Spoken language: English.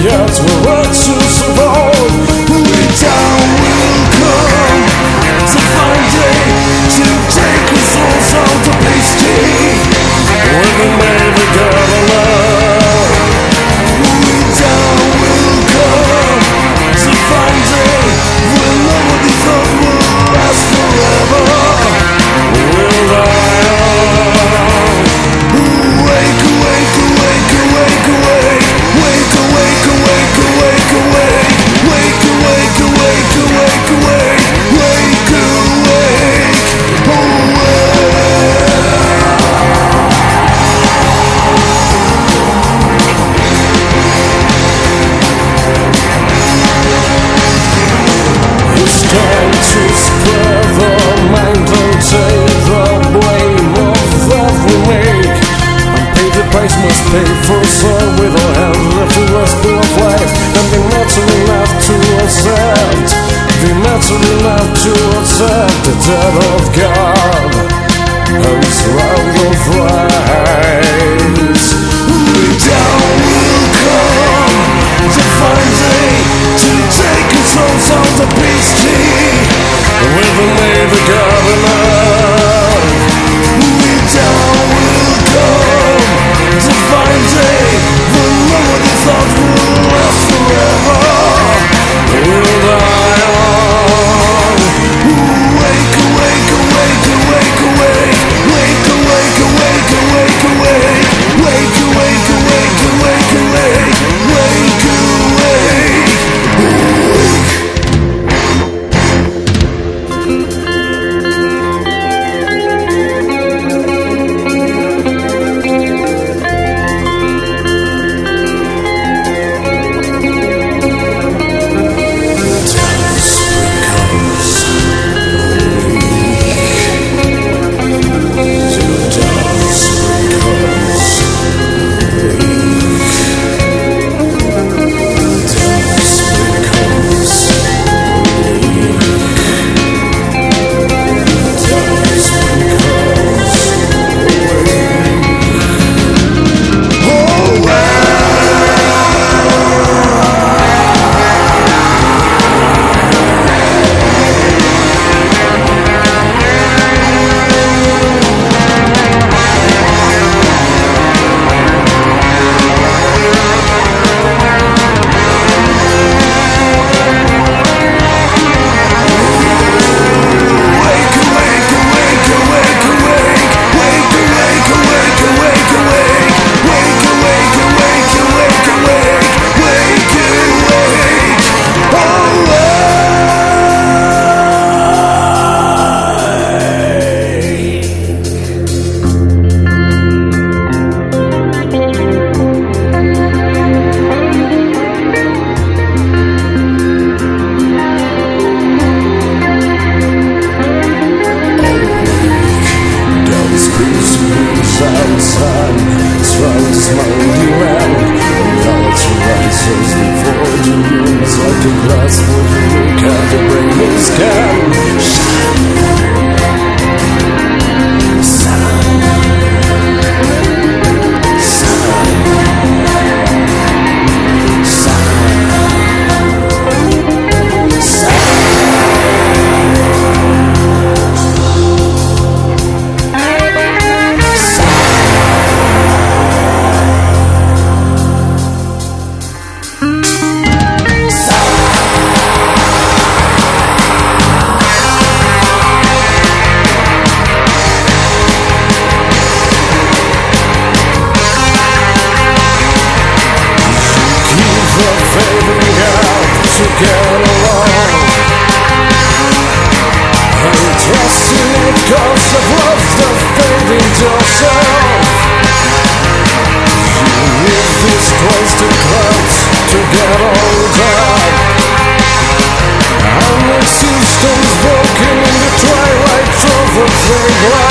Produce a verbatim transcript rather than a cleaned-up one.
Yet we're what to support. We down will come to find day to take us souls out the beastie. When the navy got alone, we down will come to find day when nobody thought would last forever. We'll die on. Wake, awake, awake, awake, awake. Wake, awake, awake, awake, awake. Wake, awake, awake, awake, awake. Wake, awake, awake. It's time to spread the mind and take the blame of every make. Unpaid price must pay for soul with our hands left to us full of life. Nothing matter enough to accept. The matter enough to accept the death of God and round of rise. We down will come to find day to take us souls out the beastie. With the navy governor, we down will come to find day when nobody thought would last forever. We'll die on. Wake, awake, awake, awake, awake. Wake, awake, awake, awake, awake. Wake, awake, awake, awake, awake. Wake, awake, awake. Stones broken in the twilight of a flame.